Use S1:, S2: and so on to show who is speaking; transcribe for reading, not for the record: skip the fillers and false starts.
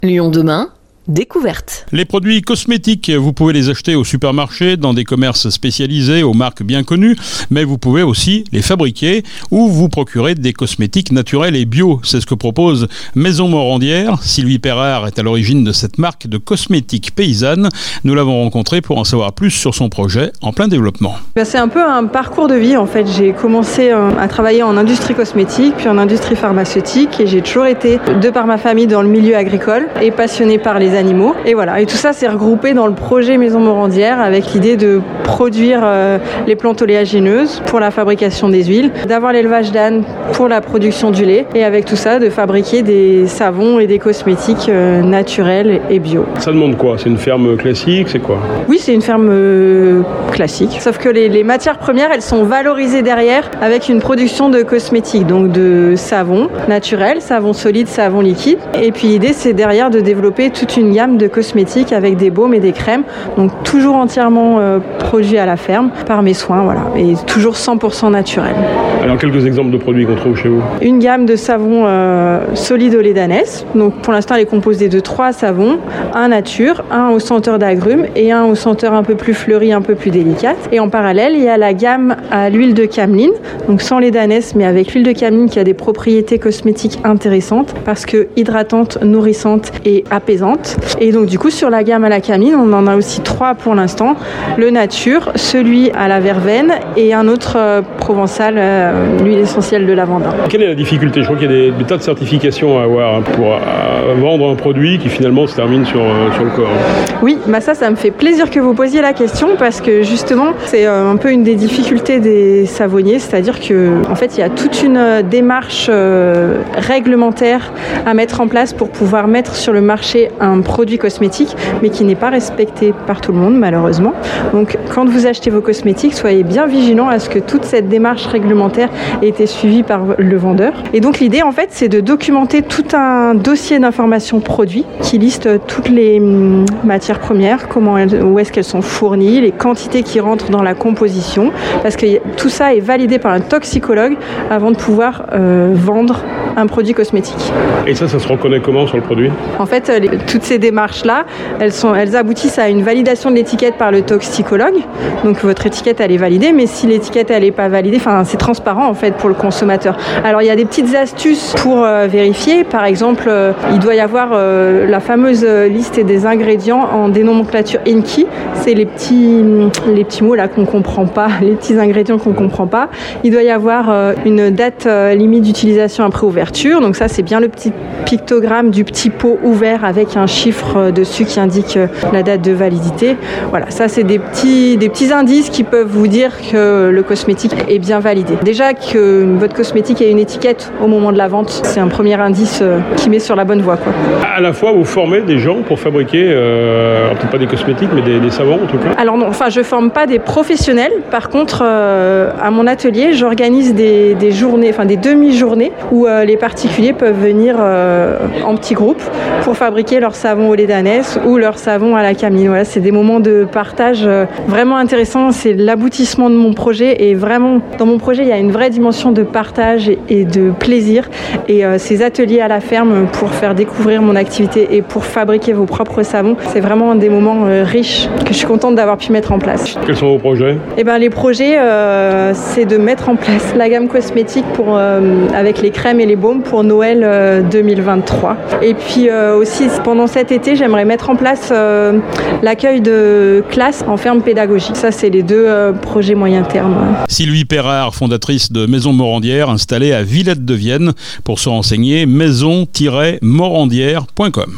S1: Lyon demain, découverte.
S2: Les produits cosmétiques, vous pouvez les acheter au supermarché, dans des commerces spécialisés, aux marques bien connues, mais vous pouvez aussi les fabriquer ou vous procurer des cosmétiques naturels et bio. C'est ce que propose Maison Morandière. Sylvie Perrard est à l'origine de cette marque de cosmétiques paysannes. Nous l'avons rencontrée pour en savoir plus sur son projet en plein développement.
S3: C'est un peu un parcours de vie en fait. J'ai commencé à travailler en industrie cosmétique, puis en industrie pharmaceutique et j'ai toujours été, de par ma famille, dans le milieu agricole et passionnée par les animaux. Et voilà, et tout ça s'est regroupé dans le projet Maison Morandière avec l'idée de produire les plantes oléagineuses pour la fabrication des huiles, d'avoir l'élevage d'ânes pour la production du lait et avec tout ça de fabriquer des savons et des cosmétiques naturels et bio.
S4: Ça demande quoi? C'est une ferme classique? C'est quoi?
S3: Oui, c'est une ferme classique, sauf que les matières premières, elles sont valorisées derrière avec une production de cosmétiques, donc de savon naturel, savon solide, savon liquide. Et puis l'idée, c'est derrière de développer toute une gamme de cosmétiques avec des baumes et des crèmes, donc toujours entièrement produits à la ferme par mes soins, voilà, et toujours 100% naturel.
S4: Alors quelques exemples de produits qu'on trouve chez vous.
S3: Une gamme de savons solides au lait d'ânesse, donc pour l'instant elle est composée de 3 savons, un nature, un au senteur d'agrumes et un au senteur un peu plus fleuri, un peu plus délicate. Et en parallèle, il y a la gamme à l'huile de cameline, donc sans lait d'ânesse mais avec l'huile de cameline qui a des propriétés cosmétiques intéressantes parce que hydratante, nourrissante et apaisante. Et donc du coup sur la gamme à la cameline, on en a aussi 3 pour l'instant. Le nature, celui à la verveine et un autre provençal, l'huile essentielle de lavandin.
S4: Quelle est la difficulté? Je crois qu'il y a des tas de certifications à avoir pour vendre un produit qui finalement se termine sur le corps.
S3: Oui, ça me fait plaisir que vous posiez la question parce que justement c'est un peu une des difficultés des savonniers, c'est-à-dire que en fait il y a toute une démarche réglementaire à mettre en place pour pouvoir mettre sur le marché un produit cosmétique mais qui n'est pas respecté par tout le monde malheureusement. Donc quand vous achetez vos cosmétiques, soyez bien vigilants à ce que toute cette démarche réglementaire ait été suivie par le vendeur. Et donc l'idée en fait c'est de documenter tout un dossier d'informations produits qui liste toutes les matières premières, où est-ce qu'elles sont fournies, les quantités qui rentrent dans la composition, parce que tout ça est validé par un toxicologue avant de pouvoir vendre un produit cosmétique.
S4: Et ça se reconnaît comment sur le produit? En fait,
S3: toutes ces démarches-là, elles aboutissent à une validation de l'étiquette par le toxicologue. Donc votre étiquette, elle est validée, mais si l'étiquette, elle n'est pas validée, c'est transparent en fait pour le consommateur. Alors il y a des petites astuces pour vérifier. Par exemple, il doit y avoir la fameuse liste des ingrédients en dénomenclature INCI. C'est les petits mots là qu'on comprend pas, les petits ingrédients qu'on comprend pas. Il doit y avoir une date limite d'utilisation après ouverture. Donc ça, c'est bien le petit pictogramme du petit pot ouvert avec un chiffre dessus qui indique la date de validité. Voilà, ça c'est des petits indices qui peuvent vous dire que le cosmétique est bien validé. Déjà que votre cosmétique ait une étiquette au moment de la vente, c'est un premier indice qui met sur la bonne voie, quoi.
S4: À la fois, vous formez des gens pour fabriquer, peut-être pas des cosmétiques, mais des savons en tout cas? Alors non,
S3: je forme pas des professionnels. Par contre, à mon atelier, j'organise des journées, des demi-journées où les particuliers peuvent venir en petits groupes pour fabriquer leur savon au lait d'ânesse ou leur savon à la cameline. Voilà, c'est des moments de partage vraiment intéressants. C'est l'aboutissement de mon projet et vraiment, dans mon projet, il y a une vraie dimension de partage et de plaisir. Et ces ateliers à la ferme pour faire découvrir mon activité et pour fabriquer vos propres savons, c'est vraiment des moments riches que je suis contente d'avoir pu mettre en place.
S4: Quels sont vos projets?
S3: Les projets, c'est de mettre en place la gamme cosmétique avec les crèmes et les baumes pour Noël 2023. Et puis aussi, pendant cet été, j'aimerais mettre en place l'accueil de classes en ferme pédagogique. Ça, c'est les 2 projets moyen terme.
S2: Sylvie Perrard, fondatrice de Maison Morandière, installée à Villette de Vienne. Pour se renseigner, maison-morandière.com.